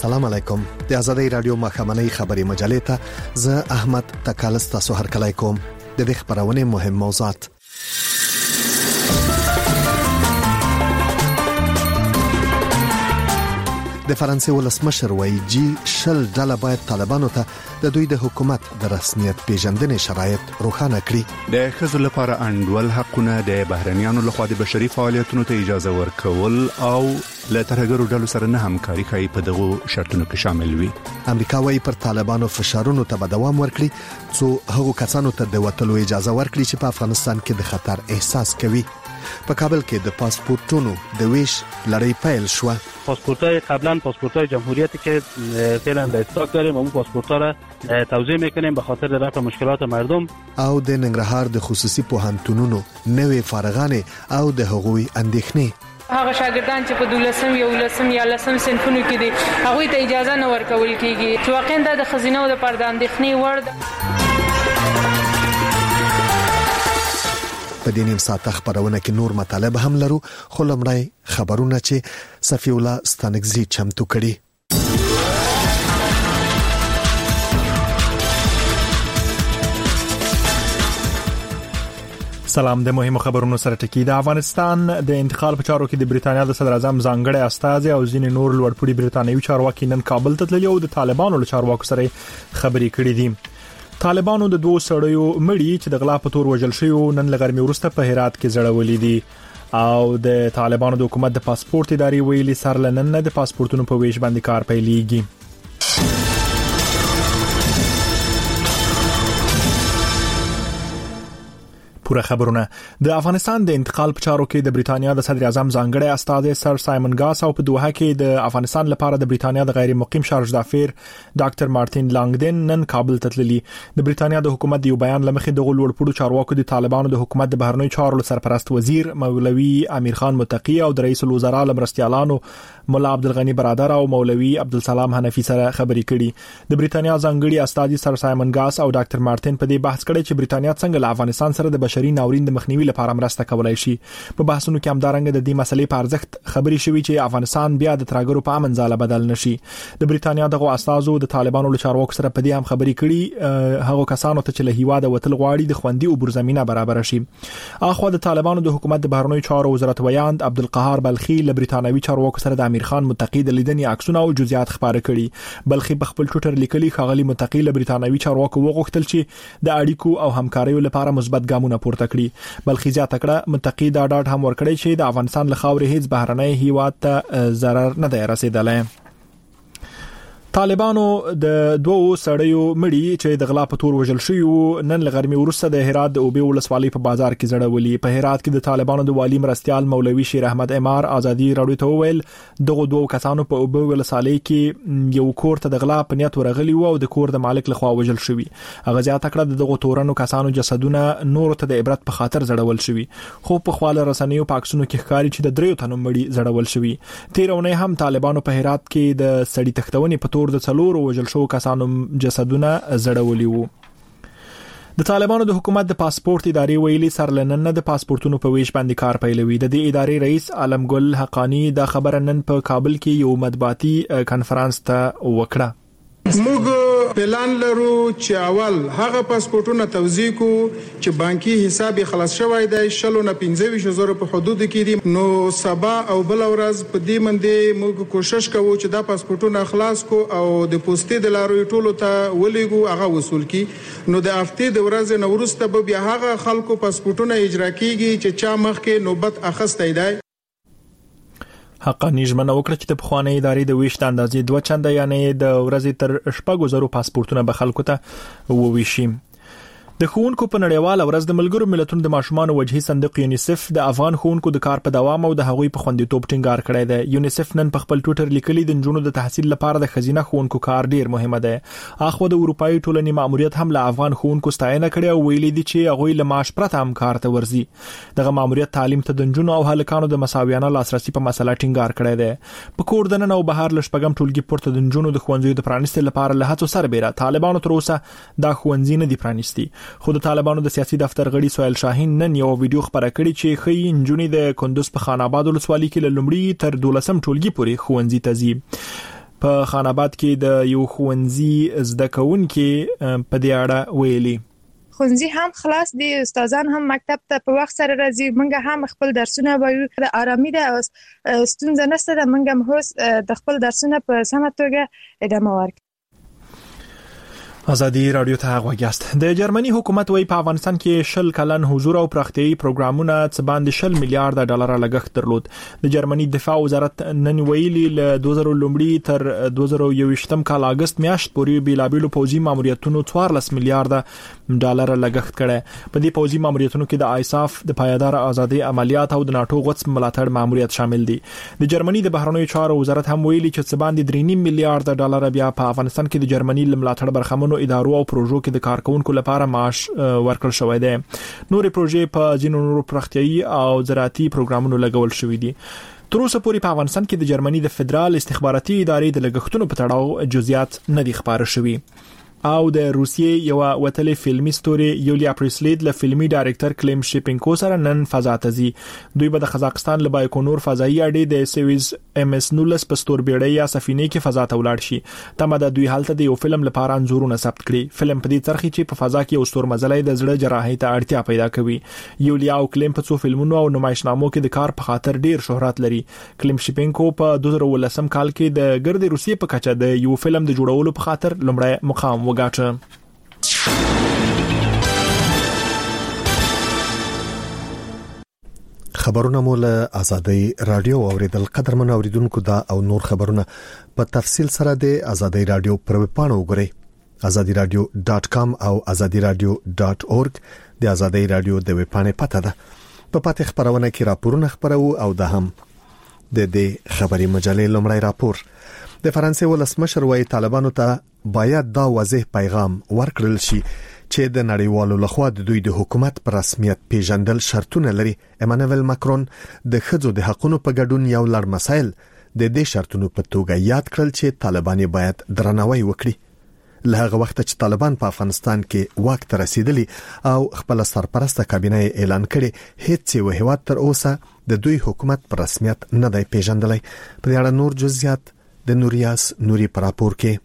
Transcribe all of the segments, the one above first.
السلام علیکم. د آزادۍ رادیو مخامنۍ خبري مجلې ته زه احمد تکالس تاسو هرکلی کوم. د دې خبرونه مهم موضوعات. د فرانسې ولسمشر وایي شل ډله باید طالبانو ته د دوی د حکومت د رسمیت پیژندنې شرایط روښانه کړي. د ښځو لپاره انډول حقونه د بهرنیانو لخوا د بشري فعالیتونو ته اجازه ورکول او له ترهګرو ډلو سره نه همکاري کوي په دغه شرطونو کې شامل وي. امریکا وايي پر طالبانو فشارونو ته به دوام ورکړي څو هغو کسانو ته د وټلو اجازه ورکړي چې په افغانستان کې د خطر احساس کوي. په کابل کې د پاسپورتونو د ویش لړۍ پیل شو. پاسپورت‌های قبلا پاسپورت‌های جمهوریتی که فعلا در استاک داریم اون پاسپورت‌ها را توزیع می‌کنیم به خاطر رفع مشکلات مردم. او د ننګرهار د خصوصي پوهنتونونو نوې فارغان او د حقوقي اندېښنې هغه شاګردان چې په 12 یا 13 یا 10 صنفونو کې دي هغه ته اجازه نه ورکول کیږي چې واقعا د خزینه او د پرداندېښنې ورد. په دې نیم ساعت خبرونه کې نور مطالب هم لرو خو لمړی خبرونه چې صفی الله ستانکزی چمتو کړي. سلام. د مهمو خبرونو سره ټکی. د افغانستان د انتقال په چارو کې د بریټانیا د صدر اعظم ځانګړی استازي او ځینې نور لوړپوړي بریټانیوي چارواکي نن کابل ته تللي او د طالبانو له چارواکو سره خبرې کړې دي. طالبانو د دوه سړیو مړي چې د غلا په تور وژل شوی نن لغرمې وروسته په هرات کې زړولې دي او د طالبانو د حکومت د پاسپورت ادارې ویلي سر لنن د پاسپورتونو په ویش باندې کار پیلېږي. پوره خبرونه. د افغانستان د انتقال په چارو کې د بریټانیا د صدر اعظم ځانګړی استازي سر سایمن ګاس او په دوحه کې د افغانستان لپاره د بریټانیا د غیر مقیم شارژ دافیر ډاکټر مارټین لانګدن نن کابل ته تللي. د بریټانیا د حکومت یو بیان لمخې د غلوړپوړو چارواکو د طالبانو د حکومت د بهرنیو چارو سرپرست وزیر مولوي امیر خان متقی او د رئیس الوزرا لمرستيالانو مولا عبدالغنی برادر او مولوي عبدالسلام حنفي سره خبرې کړي. د بریټانیا ځانګړي استازي سر سایمن ګاس او ډاکټر مارټین په دې بحث کړی چې بریټانیا څنګه له افغانستان سره د بشري ناورین د مخنیوي لپاره مرسته کولای شي. په بحثونو کې همدارنګه د دې مسلې په ارزښت خبرې شوې چې افغانستان بیا د ترهګرو په امن ځاله بدل نشي. د بریټانیا دغه استازو د طالبانو له چارواکو سره په دې هم خبرې کړي هغه کسانو ته چې له هیواده وتل غواړي د خوندي او برزمینه برابر شي. اخو د طالبانو د حکومت د بهرنیو چارو وزارت ویاند عبدالقهار بلخي له بریټانوي چارواکو سره د امیر خان متقی د لیدنې عکسونه او جزئیات خبره کړي. بلخي په خپل ټوئیټر لیکلي خغلی متقی له بریټانوي چارواکو وغوښتل چې د اړیکو او همکارۍ لپاره مثبت ګامونه پورته کړي. بلخي ځا تکړه متقی دا ډاډ هم ورکړی چې د افغانستان له خاورې هیڅ بهرنۍ هیواد ته ضرر نه دی رسیدلی. طالبانو د دوه سړیو مړي چې د غلا په تور وژل شوی نن لغرمې ورسته د هرات د اوبې ولسوالۍ په بازار کې زړولې. په هرات کې د طالبانو د والی مرستيال مولوي شیر احمد امار ازادي راډیو ته وویل دغه دوه کسانو په اوبې ولسوالۍ کې یو کور ته د غلا په نیت ورغلي او د کور د مالک لخوا وژل شوی. هغه ځا تکړه دغه تورنو کسانو جسدونه نور ته د عبرت په خاطر زړول شوی خو په خواله رسنیو پاکستانو کې ښکاری چې د دریو تنو مړي زړول شوی. تیرونه هم طالبانو په هرات کې د سړی تختونې په تور د څلورو وژل شو کسانو جسدونه زړولي وو. د طالبانو د حکومت د پاسپورت ادارې ویلي سر لنن د پاسپورتونو په ویش باندې کار پیلوي. د دې ادارې رئیس علمګل حقانی د خبره نن په کابل کې یو مطبوعاتي کانفرنس ته وکړه. موږ پلان لرو چې اول هغه پاسپورتونه توزیع کو چې بانکي حساب خلاص شوی دی 15,000 په حدود کې دي. نو سبا او بل ورځ په دې باندې موږ کوشش کوو چې دا پاسپورتونه خلاص کو او د پوسټې د لارو ټولو ته ولېګو هغه وصول کی. نو د هفته د ورځې نو ورسته به بیا هغه خلکو پاسپورتونه اجرا کیږي چې چا مخکې نوبت اخستای دی. حقانی ژمنه وکړه چې د پخوانۍ ادارې د ویش د اندازې 2 چنده یعنی د ورځې تر 6,000 پاسپورتونه به خلکو ته وویشي. د ښوونکو په نړیواله ورځ د ملګرو ملتونو د ماشومانو وجهي صندوق یونیسف د افغان ښوونکو د کار په دوام او د هغوی په خوندیتوب ټینګار کړی دی. یونیسف نن په خپل ټوئیټر لیکلي د نجونو د تحصیل لپاره د خزینه ښوونکو کار ډیر مهمه دی. اخو د اروپאי ټولنې ماموریت هم له افغان ښوونکو ستاینه کړې او ویلي دي چې هغوی له معاش پرته هم کار ته ورځي. دغه ماموریت تعلیم ته د نجونو او هلکانو د مساویانه لاسرسي په مسله ټینګار کړی دی. په کور دننه او بهر لشپګم ټولګي پورته د نجونو د ښوونځیو د پرانیستلو لپاره له هڅو سربېره طالبانو تر اوسه دا ښوونځي نه دي پرانیستي. خو د طالبانو د سیاسي دفتر غړي سهیل شاهین نن یو ویډیو خبره کړې چې خې نجونې د کندوز په خان آباد ولسوالۍ کې لومړی تر 12 ټولګي پورې ښوونځي ته ځي. په خان آباد کې د یو ښوونځي زده کوونکي په دې اړه ویلي. ښوونځي هم خلاص دي، استادان هم مکتب ته په وخت سره راځي، موږ هم خپل درسونه وایو، د آرامي ده او ستونزه نشته ده، موږ هم هوس د خپل درسونه په سمه توګه ادامه ورکړو. ازادي رادیو ته غوږیاست. د جرمني حکومت وايي په افغانستان کې 10 کلن حضور او پراختیايي پروګرامونه څه باندې 10 میلیارډ ډالر لګښت درلود. د جرمني دفاع وزارت نن ویلي ل 2000 تر 2021 کال اگست میاشت پورې بیلابیلو پوځي ماموریتونو 14 میلیارډ ډالر لګښت کړي. په دې پوځي ماموریتونو کې د آیساف د پایدار ازادي عملیات او د ناتو غوڅ ملاتړ ماموریت شامل دي. د جرمني د بهرنیو چارو وزارت هم ویلي چې څه باندې 3.5 میلیارډ ډالر بیا په افغانستان کې د جرمني ملاتړ برخمن ادارو او پروژو کې د کارکونکو لپاره معاش ورکړل شوی دی. نورې پروژې په ځینو نورو پراختیايي او زراعتي پروګرامونو لګول شوې دي. تر اوسه پورې په افغانستان کې د جرمني د فدرال استخباراتي ادارې د لګښتونو په تړاو جزئیات نه دي خبره شوي. او د روسیې یو وتلې فلمي ستوري یولیا پریسلید له فلمي ډایرکټر کلیم شپینکو سره نن فضا ته ځي. دوی به د قزاقستان له بایکونور فضایي اډې د سویز MS-19 په ستوربېړۍ یا سفینې کې فضا ته ولاړ شي. تمه د دوی حالت د یو فلم لپاره انځورونه ثبت کړي. فلم په دې ترخی چې په فضا کې یو ستورمزلۍ د زړه جراحي ته اړتیا پیدا کوي. یولیا او کلیم په څو فلمونو او نمایشنامو کې د کار په خاطر ډیر شهرت لري. کلیم شپینکو په 2018 کال کې د ګرد روسیې په کچه د یو فلم د جوړولو په خاطر لومړی مقام وګاټه. خبرونه مول ازادي رادیو اوریدل قدر من اوریدونکو دا او نور خبرونه په تفصیل سره د ازادي رادیو پر ویب پاڼه وګورئ azadiradio.com او azadiradio.org د ازادي رادیو د ویب پاڼې پته ده. په پاتې خبرونه کې راپورونه خبرو او د هم د دې خبري مجلې لومړی راپور د فرانسې ولسمشر وايي طالبانو ته باید دا واضح پیغام ورکړل شي چې د نړیوالو لخوا د دوی د حکومت پر رسمیت پیژندل شرطونه لري. ایمانوئل ماکرون د ښځو د حقوقو په ګډون یو لړ مسایل د دې شرطونو په توګه یاد کړل چې طالبان باید درناوی وکړي. له هغه وخت چې طالبان په افغانستان کې واک ته رسیدلی او خپل سرپرسته کابینه اعلان کړي، هیڅ یو هیواد تر اوسه د دوی حکومت پر رسمیت نه دی پیژندلی. په دې اړه نور جزئیات د نوریاس نوري پر راپور کې.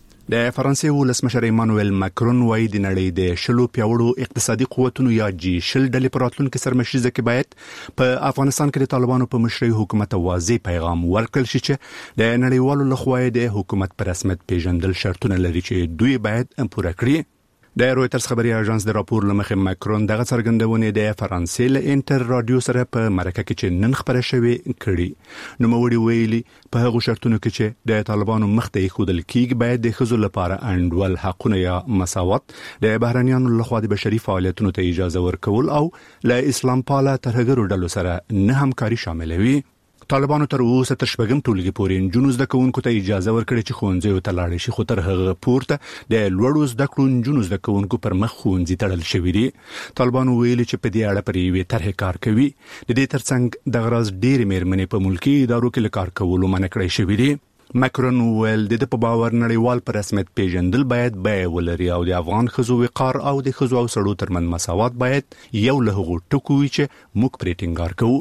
د فرانسې ولسمشر ایمانوئل ماکرون وايي د نړۍ د شلو پیوړو اقتصادي قوتونو یا G20 ډلې پر راتلونکو سرمشيزه کې باید په افغانستان کې د طالبانو په مشرۍ حکومت واضح پیغام ورکړل شي چې د نړیوالو لخوا د حکومت پر رسمیت پیژندل شرطونه لري چې دوی باید پوره کړي. د رويټرز خبري اژانس د راپور لمخې ماکرون دغه څرګندونه د فرانسې له انټر رادیو سره په مرکه کې چې نن خبره شوې کړي. نو موړي ویلي په هغه شرطونو کې چې د طالبانو مخته خودل کېږي باید د خزو لپاره انډول حقونه یا مساوات، د بهرنیانو لخوا د بشري فعالیتونو ته اجازه ورکول او له اسلام پاله ترهګرو ډلو سره نه همکاري شامل وي. طالبانو تر اوسه تر شپږم ټولګي پورې نجونو زده کوونکو ته اجازه ورکړي چې ښوونځي ته لاړ شي، خو تر هغه پورته د لوړو زده کړو نجونو زده کوونکو پر مخ ښوونځي تړل شوی دي. طالبانو ویلي چې په دې اړه پر یوې طرحې کار کوي. د دې ترڅنګ د غراز ډېرې مېرمنې په ملکي ادارو کې له کار کولو منع کړی شوی دي. ماکرون ویل د په باور نړیوال پر رسمیت پیژندل باید بیه ولري او د افغان خزو وقار او د خزو او سړو ترمن مساوات باید یو له هغو ټکو وي چې موږ پرې ټینګار کوو.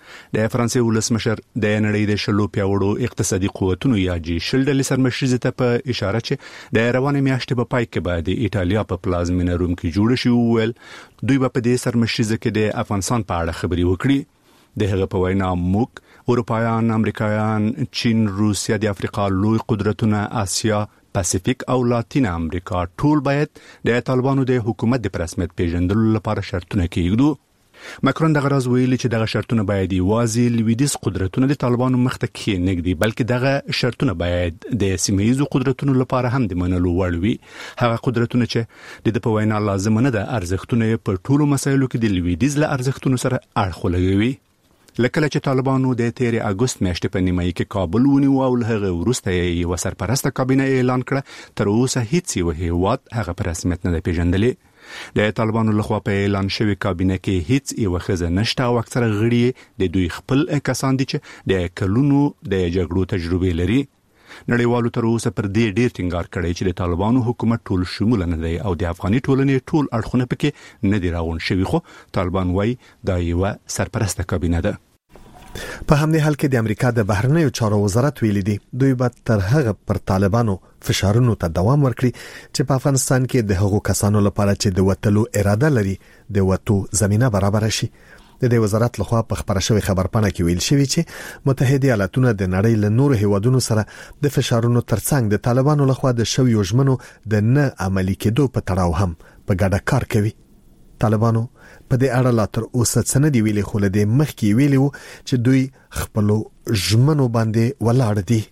د فرانسې ولسمشر د نړۍ د شلو پیوړو اقتصادي قوتونو یا G20 ډلې سرمشيزه ته په اشاره چې د روانې میاشتې په پای کې بعد د ایتالیا په پلازمینه روم کې جوړ شي ویل دوی په دې سرمشيزه کې د افغانستان په اړه خبري وکړي. د هغه په وینا موږ اروپایان، امریکایان، چین، روسیا، د افریقا لوی قدرتونه، آسیا، پاسفیک او لاتین امریکا ټول باید د طالبانو د حکومت د رسمیت پیژندلو لپاره شرطونه کېږدو. ماکرون دغه راز ویلي چې دغه شرطونه باید یوازې لویدیز قدرتونه د طالبانو مخته کې نګدي، بلکې دغه شرطونه باید د سیمه‌ییزو قدرتونو لپاره هم د منلو وړ وي. هغه قدرتونه چې د په وینا لازم نه ده ارزښتونه په ټولو مسایلو کې د لویدیز له ارزښتونو سره اړخ لګوي. لکه چې طالبانو د 13 اگست میاشتې په نیمایي کې کابل ونیو او له هغه وروسته یې وسرپرسته کابینه اعلان کړه، تر اوسه هیڅ یو هیواد هغه په رسمیت نه پیژندلی. د طالبانو لخوا په اعلان شوی کابینه کې هیڅ یو خزه نشته او اکثره غړي د دوی خپل کسان دي چې د کلونو د جګړو تجربه لري. نړیوالو تر اوسه پر دې ډیر ټینګار کړی چې د طالبانو حکومت ټول شمول نه دی او د افغاني ټولنې ټول اړخونه پکې نه دی راغون شوی، خو طالبان وايي دا یو سرپرسته کابینه ده. په همدې حال کې د امریکا د بهرنیو چارو وزارت ویلي دی دوی به تر هغه پر طالبانو فشارونو ته دوام ورکړي چې په افغانستان کې د هغو کسانو لپاره چې د وټلو اراده لري د وټو زمينه برابر شي. د دې وزارت لخوا په خبره شوی خبرپاڼه کې ویل شوی چې متحده ایالاتونه د نړۍ له نورو هیوادونو سره د فشارونو ترڅنګ د طالبانو لخوا د شویو ژمنو د نه عملي کېدو په تړاو هم په ګډه کار کوي. طالبانو په دې اړه لا تر اوسه څه نه دی ویلي، خو له دې مخکې ویلي وو چې دوی خپل ژمنو باندې ولاړ دي.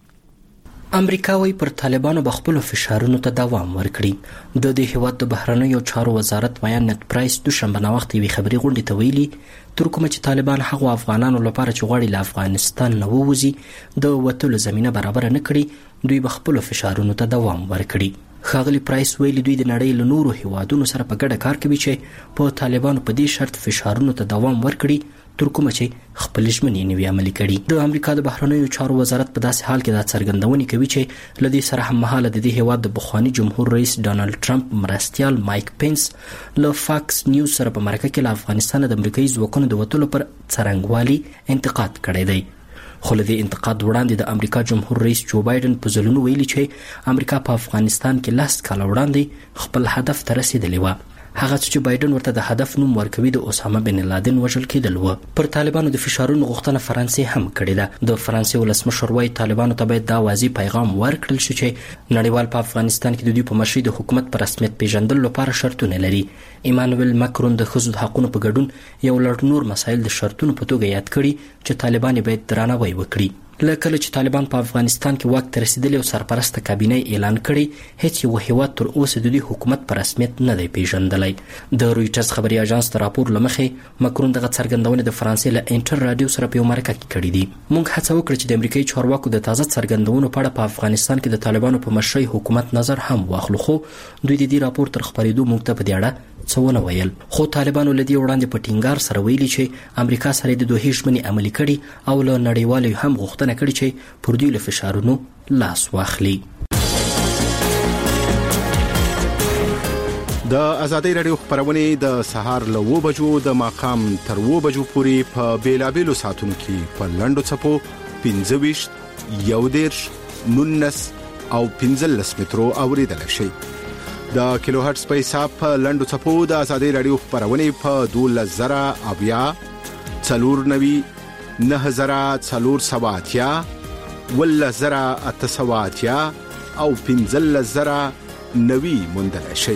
امریکا وی پر طالبانو بخپل فشارونو ته دوام ورکړي. د دې هیواد د بهرنیو چارو وزارت ویان نت پرایس دوشنبه نا وخت وی خبري غونډه ته ویلي تر کومه چې طالبان هغه افغانانو لپاره چې غواړي له افغانستان نه ووځي د وټلو زمينه برابر نه کړي، دوی بخپل فشارونو ته دوام ورکړي. خاغلی پرایس ویلي دوی د نړۍ له نورو هیوادونو سره په ګډه کار کوي چې په طالبانو په دې شرط فشارونو ته دوام ورکړي تر کومه چې خپل ژمنې نوي عملي کړي. د امریکا د بهرنیو چارو وزارت په داسې حال کې دا څرګندونه کوي چې لدې سره هم مهاله د دې هیواد د بخوانی جمهور رئیس ډانلډ ټرمپ مرستيال مایک پینس له فاکس نیوز سره په مرکه کې له افغانستان د امریکایي ځواکونو د وټلو پر څرنګوالي انتقاد کړی دی. خو له دې انتقاد وړاندې د امریکا جمهور رئیس جو بایدن په ځلونو ویلي چې امریکا په افغانستان کې 10 کال وړاندې خپل هدف ته رسیدلی و. هغه چې بایدن ورته د هدف نوم ورکوي د اسامه بن لادن وژل کېدل و. پر طالبانو د فشارونو غوښتنه فرانسې هم کړې ده. د فرانسې ولسمشر وايي طالبانو ته باید دا واضح پیغام ورکړل شي چې نړیوال په افغانستان کې د دوی په مشرۍ د حکومت پر رسمیت پیژندل لپاره شرطونه لري. ایمانوئل ماکرون د ښځو د حقوقو په ګډون یو لړ نور مسایل د شرطونو په توګه یاد کړي چې طالبان باید درناوی وکړي. لکه چې طالبان په افغانستان کې واک ته رسیدلی او سرپرست کابینه اعلان کړي، هیڅ یو هیواد تر اوسه د دې حکومت په رسمیت نه دی پیژندلی. د رویټرز خبري اژانس د راپور لمخې ماکرون دغه څرګندونه د فرانسې له انټر رادیو سره په یو مرکه کې کړې دي. موږ هڅه وکړه چې د امریکایي چارواکو د تازه څرګندونو په اړه په افغانستان کې د طالبانو په مشرۍ حکومت نظر هم واخلو، خو دوی د دې راپور تر خبرېدو موږ ته په دې اړه څه ونه ویل. خو طالبانو لدی وړاندې په ټینګار سره ویلي چې امریکا سره د دوه ژمنې عملي کړي او له نړیوالو هم غوښتنه کړې چې پر دوی له فشارونو لاس واخلي. د ازادۍ رادیو خبرونه د سهار له 2 بجو د ماقام تر 2 بجو پورې په بیلابېلو ساعتونو کې په لنډو څپو 25 11 19 او 15 مترو اوریدل شي. د کیلو هرتز په حساب په لنډو څپو د ازادۍ رادیو خبرونه په 12000 اویا 490 9470 ولزرا اتسواتیا او 15000 نوی موندل شي.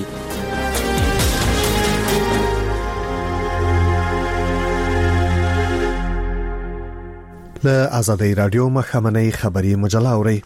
له ازادۍ رادیو مخامنۍ خبري مجله اوري.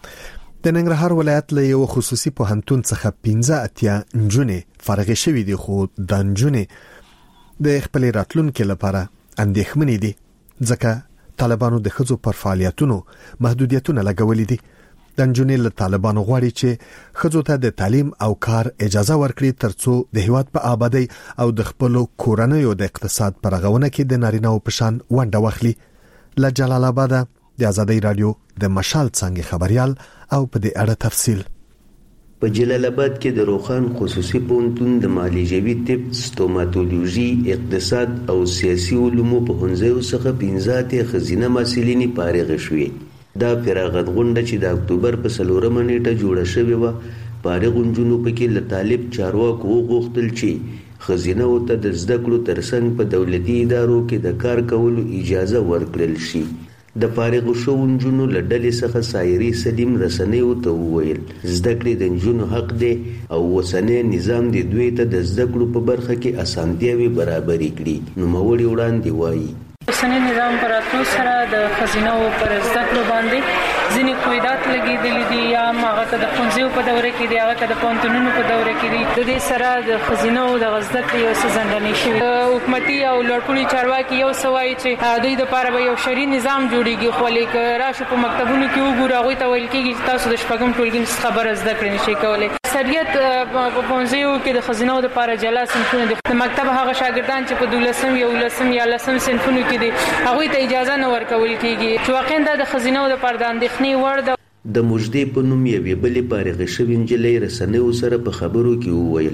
د ننګرهار ولایت له یو خصوصي پوهنتون څخه 15 نجونې فارغ شوې دي، خو د نجونې د خپل راتلونکو لپاره اندېښمنې دي ځکه طالبانو د خځو پر فعالیتونو محدودیتونه لګولې دي. د نجونې له طالبانو غواړي چې خځو ته د تعلیم او کار اجازه ورکړي ترڅو د هیواد په آبادی او د خپل کورنیو د اقتصاد پر غوونه کې د نارینه‌و په شان ونډه واخلي. له جلال آباد د ازادۍ رادیو د مشال څنګه خبريال او په دې اړه تفصیل. په جلال آباد کې د روخان خصوصي پوهنتون د معالجوي طب، ستوماتولوژي، اقتصاد او سیاسي علومو په هنځیو څخه 15 خزینه محصلینې فارغ شوې. دا فراغت غونډه چې د اکتوبر په 4 نیټه جوړه شوې و، فارغ نجونو پکې له طالب چارواکو وغوښتل چې خزینه او ته د زده کړو ترڅنګ په دولتي ادارو کې د کار کولو اجازه ورکړل شي. د فارغ شو نجونو له ډلې څخه سایري سلیم رسنیو ته وویل زده کړې د نجونو حق دی او اوسنی نظام د دوی ته د زده کړو په برخه کې اسانتیاوې برابرې کړي. نوموړي وړاندې وایي اوسنی نظام پر اتلو سره د خزینه او پر زده کړو باندې ځینې قیودات لګېدلې دي، یا هغه که د ښوونځیو په دوره کې دي، هغه که د پوهنتونونو په دوره کې دي. د دې سره د خزینه او د زده کړې یو څه ځنډنې شوي. حکومتي او لوړپوړي چارواکي یو څه وایي چې دوی دپاره به یو شرعي نظام جوړېږي، خو لیکه راشو په مکتبونو کې وګورو هغوی ته ویل کېږي چې تاسو د شپږم ټولګي څخه بره زده کړې نشئ کولی. اکثریت په ښوونځیو کې د خزینو دپاره جلا صنفونه دي. د مکتب هغه شاګردان چې په 12 11 یا 10 صنفونو کې دي هغوی ته اجازه نه ورکول کېږي، چې واقعا دا د خزینو دپاره د اندېښنې وړ ده. د مجدې په نوم یوې بلې فارغې شوې نجلۍ رسنیو سره په خبرو کې وویل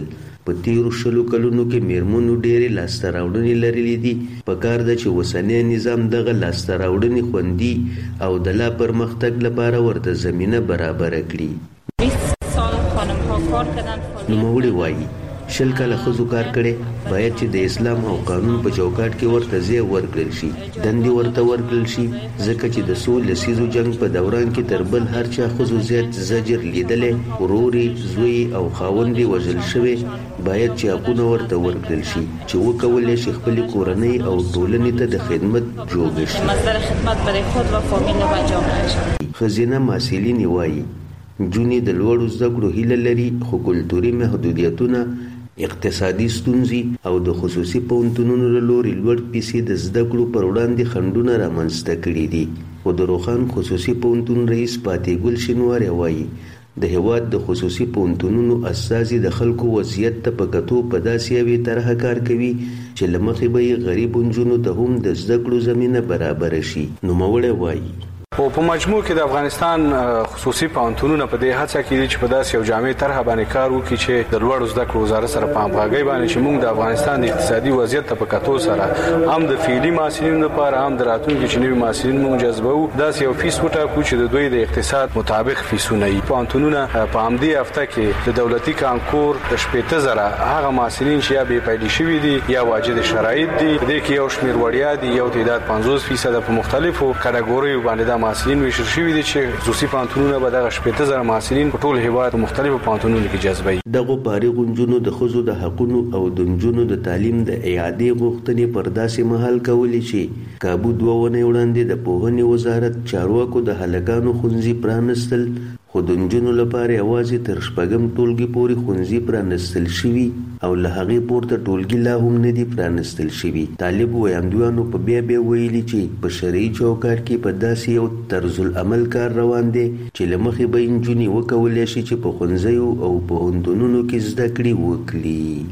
په تیرو 20 کلونو کې میرمنو ډېرې لاسته راوړنې لرلې دي. پکار ده چې اوسنی نظام دغه لاسته راوړنې خوندي او د لا پرمختګ لپاره ورته زمینه برابر کړي. 20 سال خانم‌ها کار کردن. نوموړي وایي 20 کاله ښځو کار کړي، باید چې د اسلام او قانون په چوکاټ کې ورته ځای ورکړل شي، دندې ورته ورکړل شي، ځکه چې د څو لسیزو جنگ په دوران کې تر بل هر چا ښځو زیات زجر لیدلې. ورورې، زوی او خاوندې وژل شوي، باید چې حقونه ورته ورکړل شي چې وکولای شي خپل کورنۍ او ټولنې ته د خدمت جوړ شي. مصدر خدمت برای خود و فامیل و جامعه. خزینه محصلین وایي جونې د لوړو زده کړو هیله لري، خو کلتوري محدودیتونه، اقتصادي ستونزې او د خصوصي پوهنتونونو له لوري لوړ پیسې د زده کړو پر وړاندې خنډونه رامنځته کړي دي. خو د روخان خصوصي پوهنتون رئیس پاتې ګل شینواری وایي د هیواد د خصوصي پوهنتونونو اساسي د خلکو وضعیت ته په کتو په داسې یوې طرحه کار کوي چې له مخې به یې غریب نجونو ته هم د زده کړو زمینه برابر شي. نوموړی وایي په مجموع کې د افغانستان خصوصي پوهنتونونه په دې هڅه کې دي چې په داسې یو جامع طرحه باندې کار وکړي چې د لوړو زده کړو وزارت سره په همغږۍ باندې چې موږ د افغانستان د اقتصادي وضعیت ته په کتو سره هم د فعلي محصلینو لپاره هم د راتلونکي چې نوي محصلین موږ جذبوو، داسې یو فیس وټاکو چې د دوی د اقتصاد مطابق فیسونه وي. پوهنتونونه په همدې هفته کې د دولتي کانکور د 80,000 هغه محصلین چې یا بې پیلي شوي دي یا واجد شرایط دي، د دې کې یو شمېر وړیا دي، یو تعداد 50% په مختلفو کټګوریو باندې د محصلین ویشل شوي دي چې خصوصي پوهنتونونه به دغه 80,000 محصلین په ټول هیواد په مختلفو پوهنتونونو کې جذبوي. دغه فارغ نجونو د ښځو د حقونو او د نجونو د تعلیم د اعادې غوښتنې پر داسې مهال کولې چې کابو 2 ونې وړاندې د پوهنې وزارت چارواکو د هلکانو ښوونځي پرانستل، خو د نجونو لپاره یوازې تر 6م ټولګي پورې ښوونځي پرانستل شوي او له هغې پورته ټولګي لا هم نه دي پرانستل شوي. طالب ویاندویانو په بیا ویلي چې په شرعي چوکاټ کې په داسې یو طرز العمل کار روان دی چې له مخې به نجونې وکولی شي چې په ښوونځیو او پوهنتونونو کې زده کړې وکړي.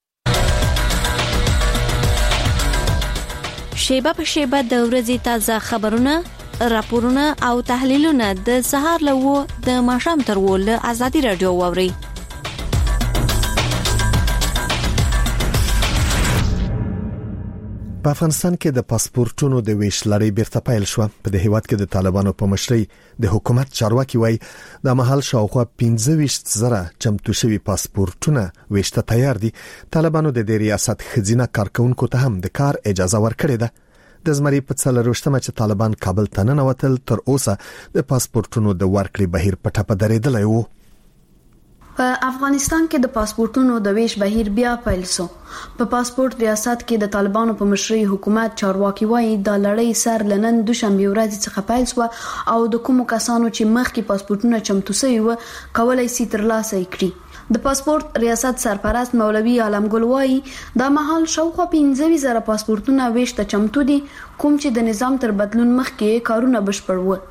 شیبه په شیبه د ورځې تازه خبرونه، راپورونه او تحلیلونه د سهار له 9 د ماښام تر 10 له ازادي رادیو واوري. په افغانستان کې د پاسپورتونو د ویش لړۍ بیرته پیل شو. په دې هیواد کې د طالبانو په مشرۍ د حکومت چارواکي وایي د محل شاوخوا 15,000 چمتو شوي پاسپورتونه ویشته تیار دي. طالبانو د دې ریاست خزینه کارکونکو ته هم د کار اجازه ورکړې ده. د زمري په 4 چې طالبان کابل ته ننوتل تر اوسه د پاسپورتونو د ورکړې بهیر په ټپه درېدلی و. په افغانستان کې د پاسپورتونو د ویش بهیر بیا پیل شو. په پاسپورت ریاست کې د طالبانو په مشرۍ حکومت چارواکي وایي د لړۍ سر لنن دوشنبه ورځ څخه پیل شو او د کومو کسانو چې مخکې پاسپورتونه چمتو شوي و کولای شي ترلاسه کړي. د پاسپورت ریاست سرپرست مولوي عالمګل وایي د مهال شاوخوا 15,000 پاسپورتونه ویش ته چمتو دي، کوم چې د نظام تر بدلون مخکې کارونه بشپړ و.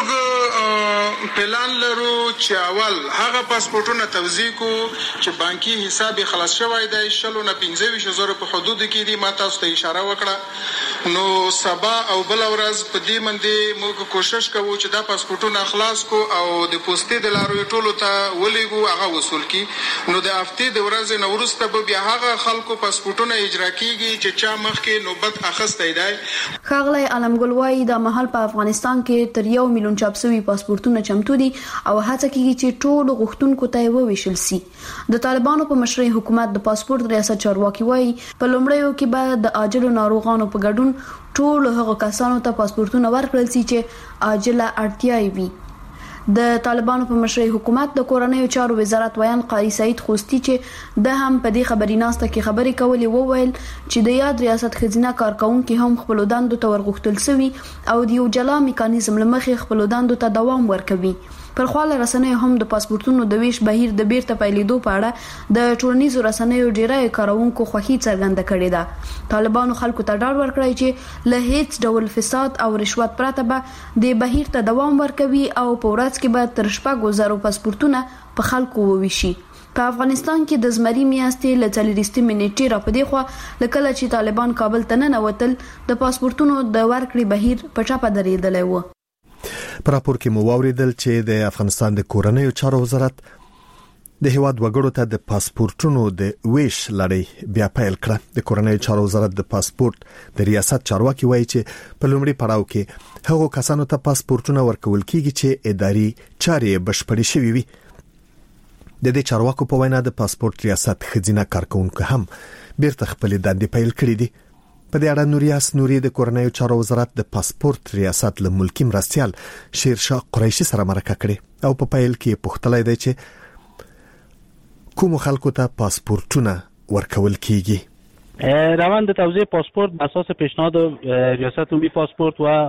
پلان لرو چې اول هغه پاسپورتونه توزیع کو چې بانکي حساب خلاص شوی دی 15,000 په حدود کې دي. ما تاسو ته اشاره وکړه، نو سبا او بل ورځ په دې باندې موږ کوشش کوو چې دا پاسپورتونه خلاص کو او د پوسټې د لارو ټولو ته ولېګو هغه وصول کی. نو د هفتې د ورځې نو وروسته به بیا هغه خلکو پاسپورتونه اجرا کیږي چې چا مخکې نوبت اخیستی دی. خاغلی عالمګل وایي د محل په افغانستان کې تر 1 میلیون چاپ شوي پاسپورتونه چمتو دي او هڅه کوي چې ټول غوښتونکو ته وویشل شي. د طالبانو په مشرۍ حکومت د پاسپورت ریاست چارواکي وایي په لومړیو کې به د عاجلو ناروغانو په ګډون ټول هغه کسانو ته پاسپورتونه ورکړل شي چې عاجله اړتیا وي. د طالبانو په مشرۍ حکومت د کورنیو چارو وزارت ویان قاری سعید خوستی چې د هم په دې خبري ناسته کې خبري کولې وویل چې د یاد ریاست خزینه کارکونکو هم خپل دندو ته ورغښتل سوي او د یو جلا میکانیزم لمخې خپل دندو ته دوام ورکوي. پر خواله رسنیو هم د پاسپورتونو د ویش بهیر د بیرته پیلېدو په اړه د ټولنیزو رسنیو ډیری کارونکو خوښي څرګنده کړې ده. طالبانو خلکو ته ډاډ ورکړی چې له هیڅ ډول فساد او رشوت پرته به د بهیر ته دوام ورکوي او په ورځ کې به تر 4,000 پاسپورتونه په خلکو وویشي. په افغانستان کې د زمري میاشتې له 40 منټې را پدې خو لکه چې طالبان کابل ته ننوتل د پاسپورتونو د ورکړې بهیر په ټاپه درېدلی و. په راپور کې مو واوریدل چې د افغانستان د کورنیو چارو وزارت د هیواد وګړو ته د پاسپورتونو د ویش لړۍ بیا پیل کړه. د کورنۍ چارو وزارت د پاسپورت د ریاست چارواکي وایي چې په لومړي پړاو کې هغو کسانو ته پاسپورتونه ورکول کیږي چې اداري چارې بشپړې شوي وي. د دې چارواکو په وینا د پاسپورت ریاست خزینه کارکونکو هم بیرته خپل دندې پیل کړې دي. په دې اړه نوریاس نوري د کورنۍ چارو وزارت د پاسپورت ریاست له ملکی مرستيال شیرشاه قریشي سره مرکه کړې او په پیل کې پوښتنه دی چې کوم خلکو ته پاسپورتونه ورکول کیږي. روند توزیع پاسپورت بر اساس پیشنهاد ریاست عمومی پاسپورت و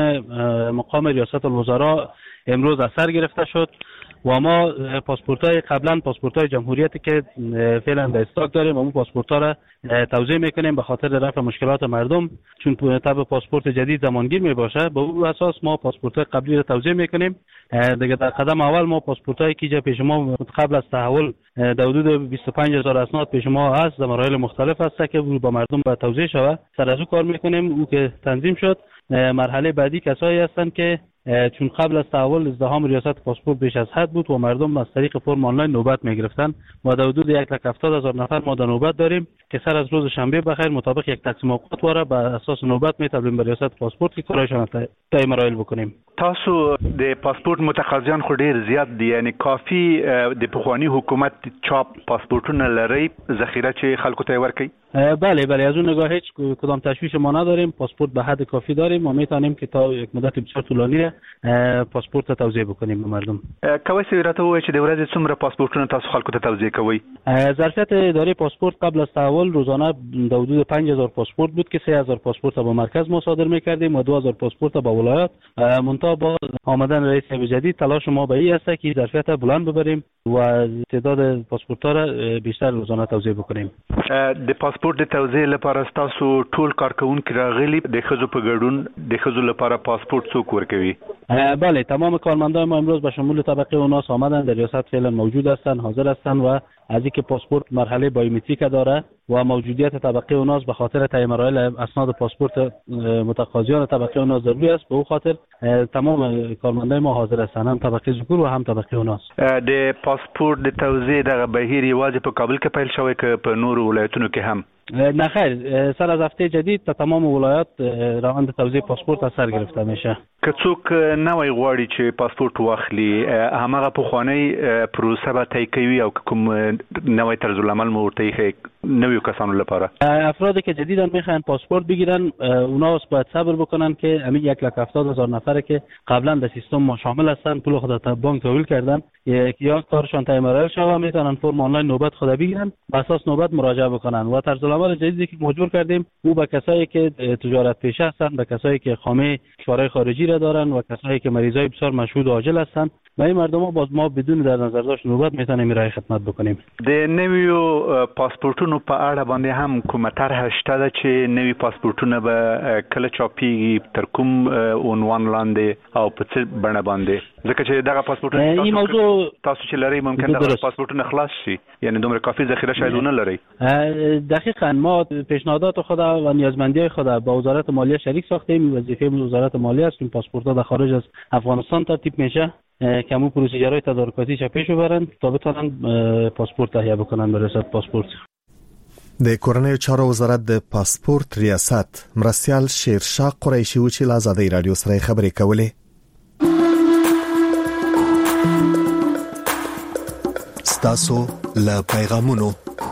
حکم مقام ریاست الوزراء امروز از سر گرفته شد و ما پاسپورت‌های قبلا پاسپورت‌های جمهوریتی که فعلا در استاک داریم اون پاسپورت‌ها را توزیع می‌کنیم به خاطر رفع مشکلات مردم، چون طبع پاسپورت جدید زمانگیر میباشه. به اون اساس ما پاسپورت‌های قبلی را توزیع می‌کنیم. دیگه در قدم اول ما پاسپورت‌هایی که پیش ما قبل از تحول در حدود 25000 اسناد پیش ما هست در مراحل مختلف هست که با مردم با توزیع شود. سر از او کار می‌کنیم. او که تنظیم شد. مرحله بعدی کسایی هستند که چون قبل از تحول ازدحام ریاست پاسپورت بیش از حد بود و مردم از طریق فرم آنلاین نوبت میگرفتن و در حدود 1,70,000 نفر ما در نوبت داریم که سر از روز شنبه بخیر مطابق یک تقسیم اوقات واره بر اساس نوبت میتونیم به ریاست پاسپورت که کارایشان طی مراحل بکنیم. تاسو د پاسپورت متقاضیان خو ډیر زیات دي، یعنی کافی د پخوانی حکومت چاپ پاسپورتونه لري ذخیره چې خلکو ته ورکړي؟ بله از اون نگاه هیچ کدام تشویش ما نداریم. پاسپورت به حد کافی داریم و میتونیم که تا یک مدت بسیار طولانی پاسپورت توزیع بکنیم به مردم. کوي سیرته وای چې د ورځې څومره پاسپورتونه تاسو خلکو ته توزیع کوي؟ ظرفیت اداره پاسپورت قبل از تحول روزانه در حدود 5000 پاسپورت بود که 3000 پاسپورت با مرکز ما صادر میکردیم و 2000 پاسپورت با ولایات. منتها با آمدن رئیس جدید تلاش ما به این است که ظرفیت بلند ببریم و تعداد پاسپورت‌ها را بیشتر روزانه توزیع بکنیم. د پاسپورت د توزیع لپاره تاسو ټول کارکونکو راغلي د خزو په ګډون د خزو لپاره پاسپورت څوک ورکوي؟ بله تمام کارمندان ما امروز به شمول طبقه اوناس آمدن، در ریاست فعلا موجود هستند، حاضر هستند و از اینکه پاسپورت مرحله بایومتریک داره و موجودیت طبقه اوناس به خاطر طی مراحل اسناد پاسپورت متقاضیان طبقه اوناس ضروری است. به اون خاطر تمام کارمندان ما حاضر هستند، هم طبقه ذکور و هم طبقه اوناس. د پاسپورت د توزیع د بهیر واجب په کابل کې پیل شوی که په نور ولایتونو کې هم؟ نه خیر، سر از هفته جدید تا تمام ولایات روند توزیع پاسپورت از سر گرفته میشه. که څوک نوی غواړي چې پاسپورت واخلي همغه پخوانی پروسه به طی کوي او کوم نوی طرز العمل مو ورته یې نویو کسانو لپاره؟ افرادی که جدیداً میخوان پاسپورت بگیرن اونا باید صبر بکنن که همین 1,70,000 نفره که قبلا در سیستم ما شامل هستن پول خود تا بانک تحویل کردن یا کارشان طی مراحل شوه میتونن فرم آنلاین نوبت خود بگیرن، به اساس نوبت مراجعه بکنن. و طرز العمل جدیدی که مجبور کردیم او به کسایی که تجارت پیشه هستن، به کسایی که خامه کشورهای خارجی را دارن و کسایی که مریضای بسیار مشهود و عاجل هستن و این مردم ها باز ما بدون در نظر داشت نوبت میتونیم رای خدمت بکنیم. د نویو پاسپورتونو په اړه باندې هم کومه طرح شته ده چې نوی پاسپورتونه به کله چاپیږي تر کوم عنوان لاندې او په څه بڼه باندې؟ ځکه چې دغه پاسپورتونه این موضوع تاسو چې لري ممکن دغه پاسپورتونه خلاص شي، یعنی دومره کافی ذخیره شاید نه لري. دقیقاً ما پیشنهادات خود و نیازمندی‌های خود با وزارت مالیه شریک ساختیم. وظیفه وزارت مالیه است که پاسپورت‌ها در خارج از افغانستان ترتیب میشه که همون پروسیجرهای تدارکاتی چه پیش ببرن تا بتونن پاسپورت تهیه بکنن به ریاست پاسپورت. د کورنۍ چارو وزارت د پاسپورت ریاست مرستيال شیرشاه قریشي و چې له آزادۍ رادیو سره خبرې کولې. ستاسو له پیغامونو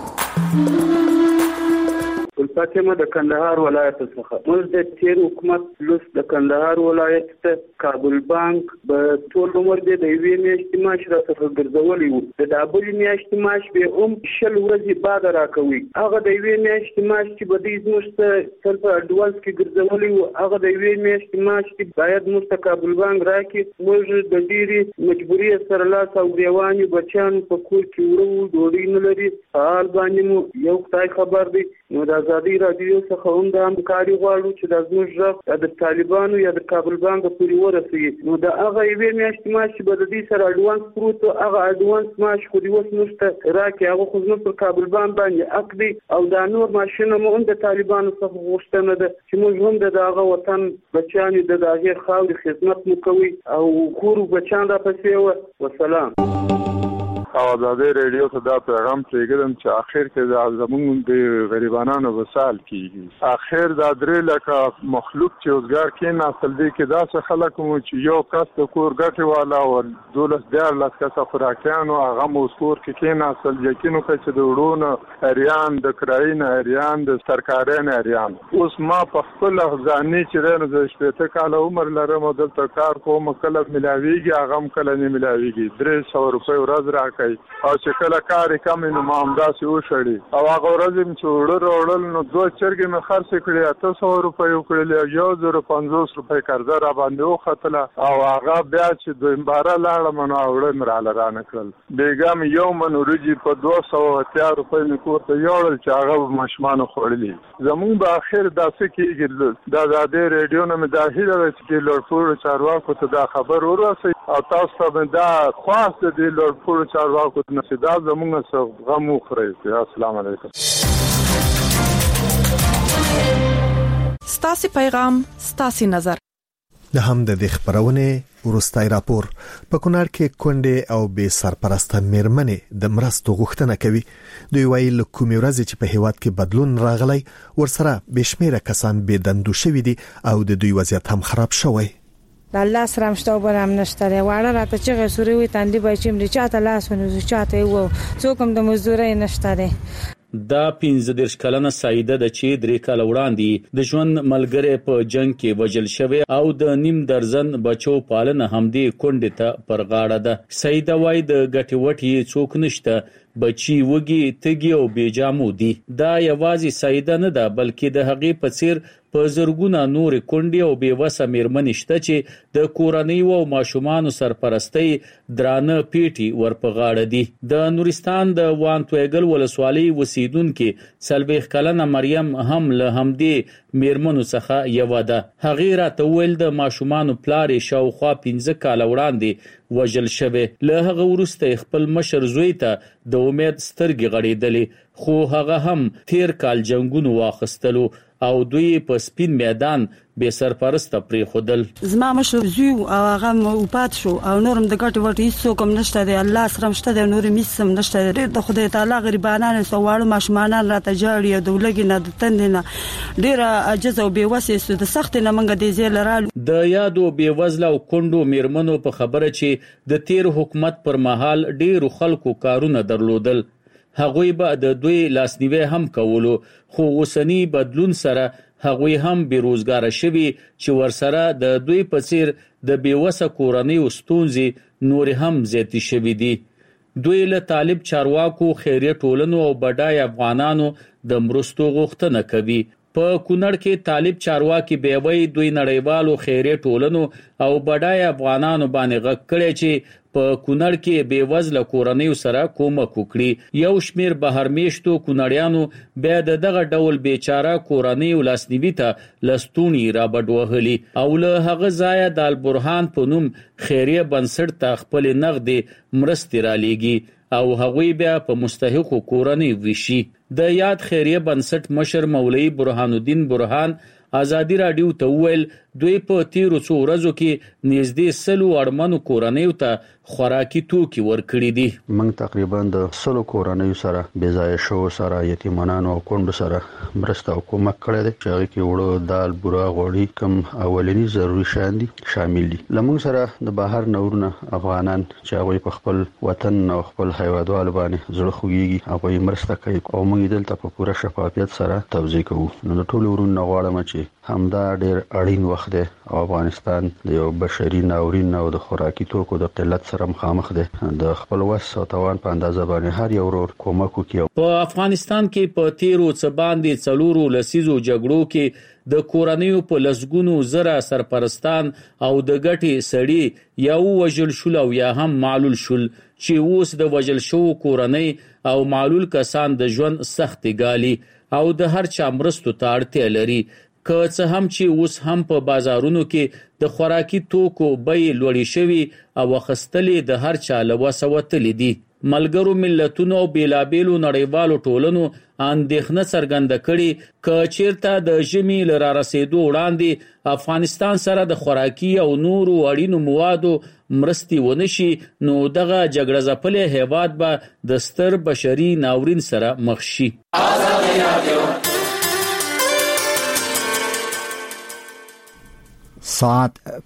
فاطمه د کندهار ولایت څخه موږ د تیر حکومت لوس د کندهار ولایت ته کابل بانک به ټول عمر د یوې میاشتې معاش راڅخه ګرځولي وو. د دابلې میاشتې معاش به هم 10 ورځې بعد راکوي. هغه د یوې میاشتې معاش چې به دې زموږ ته تل په اډوانس کې ګرځولي وو هغه د یوې میاشتې معاش چې باید موږ ته کابل بانک راکړي. موږ د ډېرې مجبورۍ سره لاس او ګریوان یو، بچیان په کور کې ورو ډوډۍ نه لري. حال باندې مو یو خدای خبر دی. نو د آزادۍ رادیو څخه هم د همکاري غواړو چې د زموږ غږ د طالبانو یا د کابل بانک پورې ورسوي. نو د هغه یوې میاشتې معاش چې به د دې سره اډوانس پروت و هغه اډوانس معاش خو دې اوس موږ ته راکړي. هغه خو زموږ پر کابل بانک باندې حق دی او دا نور معاشونه مو هم د طالبانو څخه غوښتنه ده چې موږ هم د هغه وطن بچیانو د هغې خاورې خدمت مو کوي او کور بچیان راپسې وه. وسلام. او ازادي رادیو ته دا پیغام پرېږدم چې اخر کې زموږ د غریبانو وسال کیږي. اخر دا درې لکه مخلوق چې اوسګار کې ناسل دي کې دا څه خلک مو چې یو کس د کور ګټي والا او 12 کس خوراکیانو هغه موسور کې ناسل یقینو کې چې د وړونو اریان د کرایین اریان د سرکارین اریان. اوس ما په خپل ځاني چې د 18 کال عمر لرم او دلته کار کوم کله ملاویږي هغه کله نه ملاویږي 300 روپۍ ورځ راکړي او چې کله کار کم نو ما همداسې وشړي او هغه ورځ چې وړل نو 2 چرګې مې خرڅ کړې 800 روپۍ وکړلې 1050 روپۍ قرضه را باندې وختله او هغه بیا چې دویمباره لاړم نو وړل مراله را نکړل بیګم یو من ورجی په 280 روپۍ مې کور ته یوړل چې هغه مشمانو خورلې زمون په اخر داسې کېږي د ازادي رادیو نه مې د هیله چې لوړپوړو چارواکو ته دا خبر ورسوي او تاسو ته دا خاص دي لوړپوړو چارواکو ته نصیحت زموږ څخه غو خوري. السلام علیکم. ستاسو پیغام ستاسو نظر. د هم د خبرونه ورستای راپور په کونړ کې کونډې او بې سرپرسته میرمنې د مرستو غوښتنه کوي. دوی وایي له کومې ورځې چې په هیواد کې بدلون راغلی ورسره بشمیره کسان بې دندو شوي دي او د دوی وضعیت هم خراب شوی. الله سره مشتاو برام نشته واړه راته چې غسوري وي تاندې به چې مړي چاته لاس ونو چاته وو څوک هم د مزدوري نشته. دا 15 کلنه سعیده د چې 3 کال وړاندې د ژوند ملګری په جنگ کې وژل شوی او د نیم درزن بچو پالنه همدې کونډه ته پر غاړه ده. سعیده وای د غټي وټي څوک نشته بچي وږي تګي او بیجامو دي. دا یوازې سعیده نه ده بلکې د هغې په څیر په زرګونه نور کونډې او بیوسه میرمنې شته چې د کورنۍ او ماشومان سرپرستی درانه پیټي ورپغاړه دي. د نورستان د وانتویګل ولسوالۍ وسیدونکو سلبیخ کلنه مریم هم له همدې میرمنو څخه یو ده. هغه راته ویل د ماشومان پلار شاوخوا 15 کال وړاندې وژل شوی. له هغه وروسته خپل مشر زوی ته د امید سترګې غړېدلې خو هغه هم تیر کال جنگونو واخستلو او دوی په سپین میدان به سرپرسته پرې خودل. زما مشر زوی او هغه وپات شو او نورم د ګټ ورته هیڅ کوم نشته دی. الله سره مشته دی نور میسم نشته دی. د خدای تعالی غریبانانه سوالو ماشومان راته جاړي او دولګي نه د تندنه ډیر عجز او بیوسه د سخت نه منګه دی زیل رال. د یادو بیوزله او کندو میرمنو په خبره چې د تیر حکومت پر مهال ډیر خلکو کارونه درلودل. هغوی به د دوی لاسنیوي هم کولو خو اوسنی بدلون سره هغوی هم بیروزګار شوي چې ورسره د دوی په څیر د بیوسه کورنۍ ستونزې نور هم زیاتې شوي دي. دوی له طالب چارواکو خیریه ټولنو او بډای افغانانو د مرستو غوښتنه کوي. په کونړ کې طالب چارواکي بیوي دوی نړیوالو خیریه ټولنو او بډای افغانانو باندې غږ کړي چې په کونړ کې بیوزله کورنۍ سره کومک وکړي. یو شمیر بهرمیشتو کونړیانو بیا دغه ډول بیچاره کورنۍ ولاسنیوي ته لستونی را بډوهلي او له هغه ځای د البرهان په نوم خیریه بنسټ ته خپل نغدي مرستې را لېږي او هغوی بیا په مستحقو کورنۍ وشي. د یاد خیریه بنسټ مشر مولوی برهان الدین برهان ازادي رادیو ته ویل دوی په تیرو څو ورځو کې نږدې 100 اړمنو کورنیو ته خوراکي توکي ورکړي دي. موږ تقریبا د 100 کورنیو سره بېځایه شو سره یتیمانو او کونډو سره مرسته او کومک کړی دی چې هغه کې وړو دال بوره غوړي کم اولنی ضروري شیان دي شامل دي. لمونږ سره د بهر نورونه افغانان چې هغه په خپل وطن او خپل هیوادوالو باندې زړه خوږي هغه مرسته کوي او موږ دلته په پوره شفافیت سره توضیح کوو. نو د ټولو ورونو غواړم چې همدا ډېر اړین وخت دی او افغانستان د یو بشري ناورین او د خوراکي توکو د قلت سره مخامخ دی. د خپل وس او توان په اندازه باندې هر یو ورور کومک وکړي. په افغانستان کې په تیرو څه باندې څلورو لسیزو جګړو کې د کورنیو په لسګونو زره سرپرستان او د ګټي سړي یا وژل شول او یا هم معلول شول چې اوس د وژل شو کورنۍ او معلول کسان د ژوند سختي ګالي او د هر چا مرستو ته اړتیا لري. که څه هم چې اوس هم په بازارونو کې د خوراکي توکو بیې لوړې شوي او اخیستلې د هر چا له وسه وتلې دي. ملګرو ملتونو او بیلابېلو نړیوالو ټولنو اندېښنه څرګنده کړې ک چیرته د ژمي لرا رسیدو وړاندې افغانستان سره د خوراکي او نورو اړینو موادو مرستي ونشي نو دغه جګړه ځپلې هیواد به د ستر بشري ناورین سره مخ شي. ساعت